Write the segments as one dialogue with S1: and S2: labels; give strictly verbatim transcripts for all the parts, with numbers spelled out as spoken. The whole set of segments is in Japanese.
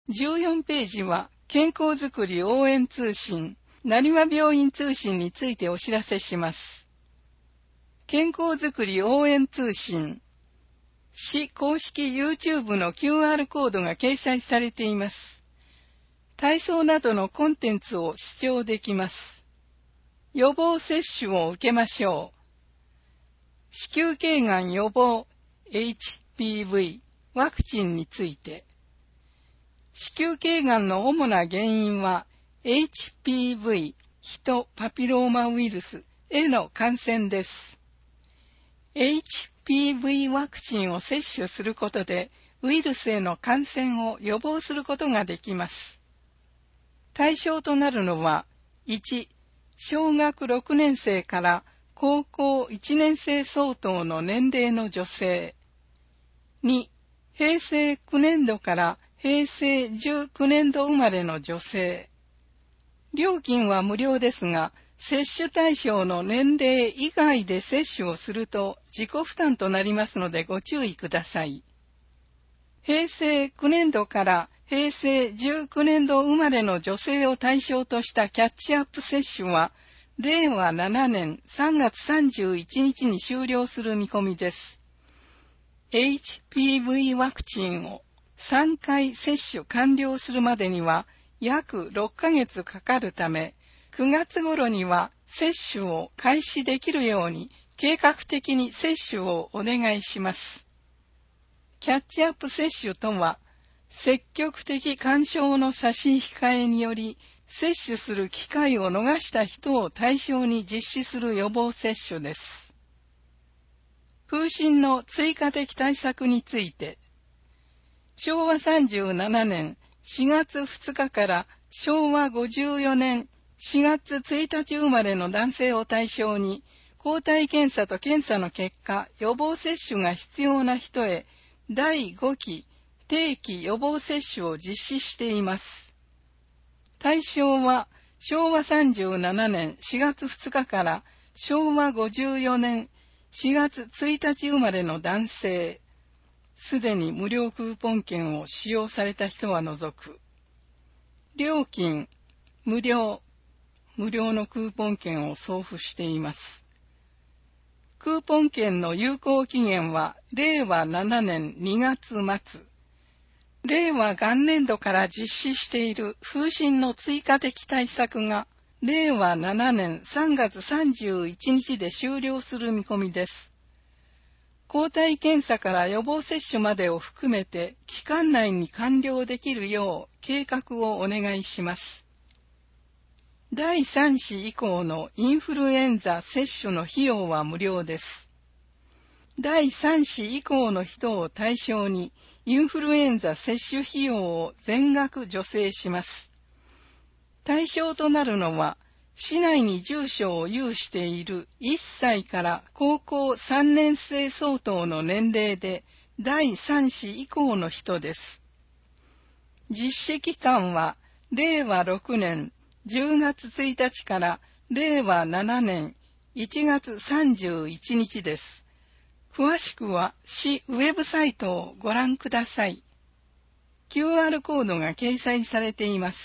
S1: じゅうよんページは健康づくり応援通信、なにわ病院通信についてお知らせします。健康づくり応援通信、市公式 YouTube の キューアール コードが掲載されています。体操などのコンテンツを視聴できます。予防接種を受けましょう。子宮頸がん予防 エイチピーブイ ワクチンについて、子宮頸がんの主な原因は エイチピーブイ ヒトパピローマウイルスへの感染です。エイチピーブイ ワクチンを接種することでウイルスへの感染を予防することができます。対象となるのは、いち、小学ろくねん生から高校いちねん生相当の年齢の女性。に、へいせいきゅうねんどからへいせいじゅうきゅうねんど生まれの女性。料金は無料ですが、接種対象の年齢以外で接種をすると自己負担となりますのでご注意ください。へいせいきゅうねんどからへいせいじゅうきゅうねんど生まれの女性を対象としたキャッチアップ接種は、れいわななねんさんがつさんじゅういちにちに終了する見込みです。エイチピーブイ ワクチンをさんかい接種完了するまでには約ろっかげつかかるため、くがつ頃には接種を開始できるように計画的に接種をお願いします。キャッチアップ接種とは、積極的勧奨の差し控えにより、接種する機会を逃した人を対象に実施する予防接種です。風疹の追加的対策について、しょうわさんじゅうななねんしがつふつかからしょうわごじゅうよねんしがつついたち生まれの男性を対象に、抗体検査と検査の結果、予防接種が必要な人へ、だいごき定期予防接種を実施しています。対象は、しょうわさんじゅうななねんしがつふつかからしょうわごじゅうよねんしがつついたち生まれの男性、すでに無料クーポン券を使用された人は除く。料金、無料、無料のクーポン券を送付しています。クーポン券の有効期限はれいわななねんにがつまつ。れいわ元年度から実施している風疹の追加的対策がれいわななねんさんがつさんじゅういちにちで終了する見込みです。抗体検査から予防接種までを含めて期間内に完了できるよう計画をお願いします。だいさん子以降のインフルエンザ接種の費用は無料です。だいさん子以降の人を対象にインフルエンザ接種費用を全額助成します。対象となるのは、市内に住所を有しているいっさいから高校さんねん生相当の年齢でだいさん子以降の人です。実施期間はれいわろくねんじゅうがつついたちかられいわななねんいちがつさんじゅういちにちです。詳しくは市ウェブサイトをご覧ください。キューアール コードが掲載されています。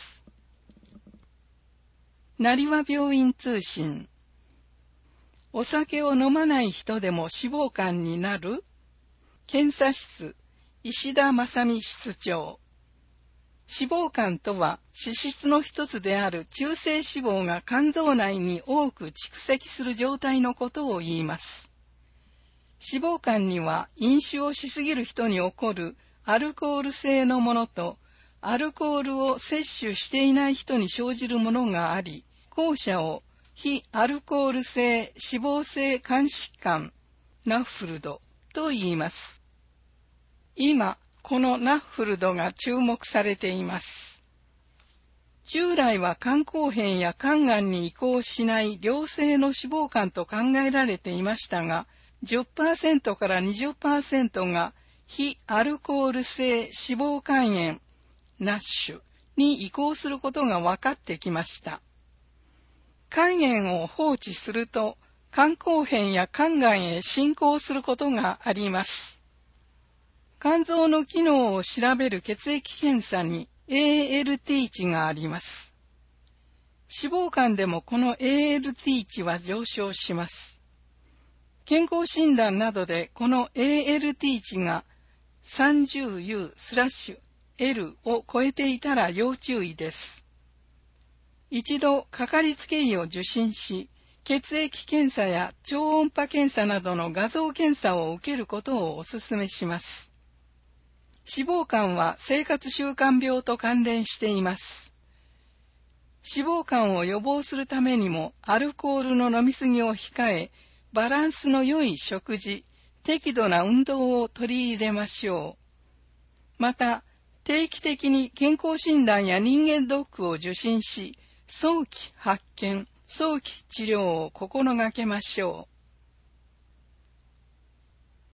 S1: なりわ病院通信。お酒を飲まない人でも脂肪肝になる？検査室、石田正美室長。脂肪肝とは脂質の一つである中性脂肪が肝臓内に多く蓄積する状態のことを言います。脂肪肝には飲酒をしすぎる人に起こるアルコール性のものとアルコールを摂取していない人に生じるものがあり、後者を非アルコール性脂肪性肝疾患、ナッフルドと言います。今、このナッフルドが注目されています。従来は肝硬変や肝がんに移行しない良性の脂肪肝と考えられていましたが、じゅっパーセント から にじゅっパーセント が非アルコール性脂肪肝炎、ナッシュに移行することが分かってきました。肝炎を放置すると、肝硬変や肝がんへ進行することがあります。肝臓の機能を調べる血液検査にエーエルティー 値があります。脂肪肝でもこの エーエルティー 値は上昇します。健康診断などでこの エーエルティー 値が さんじゅうユースラッシュエル を超えていたら要注意です。一度かかりつけ医を受診し、血液検査や超音波検査などの画像検査を受けることをお勧めします。脂肪肝は生活習慣病と関連しています。脂肪肝を予防するためにもアルコールの飲みすぎを控え、バランスの良い食事、適度な運動を取り入れましょう。また、定期的に健康診断や人間ドックを受診し、早期発見、早期治療を心がけましょう。